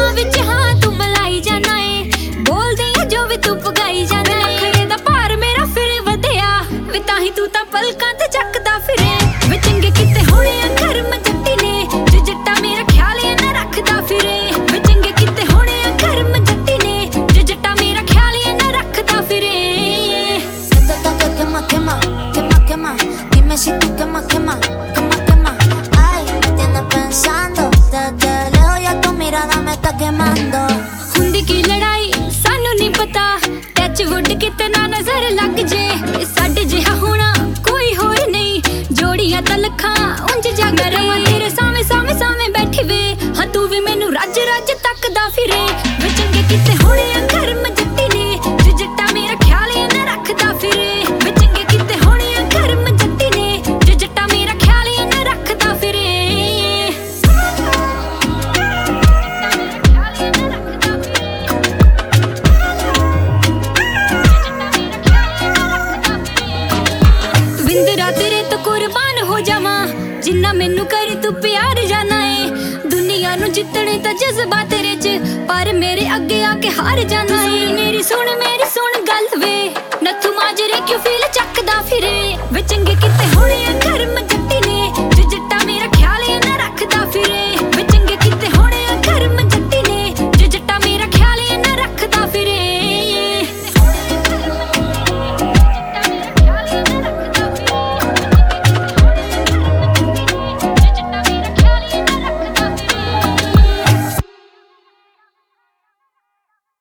ਹਾਂ ਵਿੱਚ ਹਾਂ ਤੂੰ ਮਲਾਈ ਜਾਣਾ ਏ, ਬੋਲਦੀ ਆ ਜੋ ਵੀ ਤੂੰ ਪਗਾਈ ਜਾਣਾ ਏ। ਨਖਰੇ ਦਾ ਭਾਰ ਮੇਰਾ ਫਿਰ ਵਧਿਆ ਵੇ, ਤਾਹੀਂ ਤੂੰ ਤਾਂ ਪਲਕਾਂ ਤੇ ਚੱਕਦਾ ਫਿਰੇ ਵੇ। ਚੰਗੇ ਕਿਤੇ ਹੋਣੇ ਆ ਕਰਮ ਜੱਟੀ ਨੇ, ਜੋ ਜੱਟਾ ਮੇਰਾ ਖਿਆਲ ਨਾ ਰੱਖਦਾ ਫਿਰੇ ਵੇ। ਚੰਗੇ ਕਿਤੇ ਹੋਣੇ ਆ ਕਰਮ ਜੱਟੀ ਨੇ, ਜੋ ਜੱਟਾ ਮੇਰਾ ਖਿਆਲ ਨਾ ਰੱਖਦਾ ਫਿਰੇ। Quema, quema, quema, dime si tú quema, quema, quema, quema. Ay, me tienes pensando, desde lejos ya tu mirada me está quemando. ਹੁੰਦੀ ਕੀ ਲੜਾਈ ਸਾਨੂੰ ਨਹੀਂ ਪਤਾ, ਟੱਚ ਵੁੱਡ ਕਿਤੇ ਨਾ ਨਜ਼ਰ ਲੱਗ ਜੇ। ਸਾਡੇ ਜਿਹਾ ਹੋਣਾ ਕੋਈ ਹੋਰ ਨਹੀਂ, ਜੋੜੀਆਂ ਤਾਂ ਲੱਖਾਂ ਉਂਝ ਜਗ ਰਵਾਂ ਤੇਰੇ ਸਾਵੇਂ ਸਾਵੇਂ ਸਾਵੇਂ ਬੈਠੀ ਵੇ। ਹਾਂ ਤੂੰ ਵੀ ਮੈਨੂੰ ਰੱਜ ਰੱਜ ਤੱਕਦਾ ਫਿਰੇ ਵੇ। ਚੰਗੇ ਕਿਤੇ ਹੋਣੇ ਆ ਕਰਮ ਜੱਟੀ ਨੇ, ਜੋ ਜੱਟਾ ਮੇਰਾ ਖਿਆਲ ਨਾ ਰੱਖਦਾ ਫਿਰੇ ਵੇ। ਚੰਗੇ ਕਿਤੇ ਹੋਣੇ ਆ ਕਰਮ ਜੱਟੀ ਨੇ, ਜੋ ਜੱਟਾ ਮੇਰਾ ਖਿਆਲ ਨਾ ਰੱਖਦਾ ਫਿਰੇ। ਵਿੰਦਰਾ ਤੇਰੇ ਤੋਂ ਕੁਰਬਾਨ ਹੋ ਜਾਵਾਂ, ਜਿੰਨਾ ਮੈਨੂੰ ਕਰੇ ਤੂੰ ਪਿਆਰ ਜਾਣਾ ਏ। ਦੁਨੀਆ ਨੂੰ ਜਿੱਤਣੇ ਤਾਂ ਜਜ਼ਬਾ ਤੇਰੇ 'ਚ, ਪਰ ਮੇਰੇ ਅੱਗੇ ਆ ਕੇ ਹਾਰ ਜਾਣਾ ਏ। ਮੇਰੀ ਸੁਣ ਗੱਲ ਵੇ, ਨੱਥੂ ਮਾਜਰੇ ਕਿਉਂ ਫੀਲ ਚੱਕਦਾ ਫਿਰੇ ਵੇ। ਚੰਗੇ ਕਿਤੇ ਹੋਣੇ ਆ